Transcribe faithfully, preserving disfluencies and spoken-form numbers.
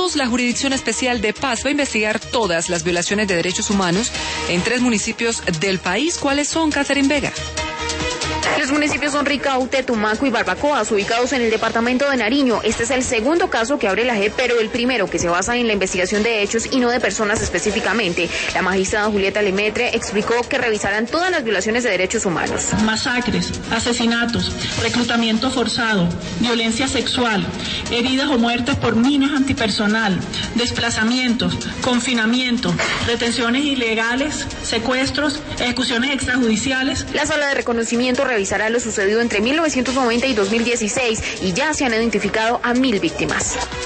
minutos, la Jurisdicción Especial de Paz va a investigar todas las violaciones de derechos humanos en tres municipios del país. ¿Cuáles son, Catherine Vega? Los municipios son Ricaute, Tumaco y Barbacoas, ubicados en el departamento de Nariño. Este es el segundo caso que abre la J E P, pero el primero que se basa en la investigación de hechos y no de personas específicamente. La magistrada Julieta Lemetre explicó que revisarán todas las violaciones de derechos humanos. Masacres, asesinatos, reclutamiento forzado, violencia sexual, heridas o muertes por minas antipersonal, desplazamientos, confinamiento, retenciones ilegales, secuestros, ejecuciones extrajudiciales. La sala de reconocimiento revisará lo sucedido entre mil novecientos noventa y dos mil dieciséis y ya se han identificado a mil víctimas.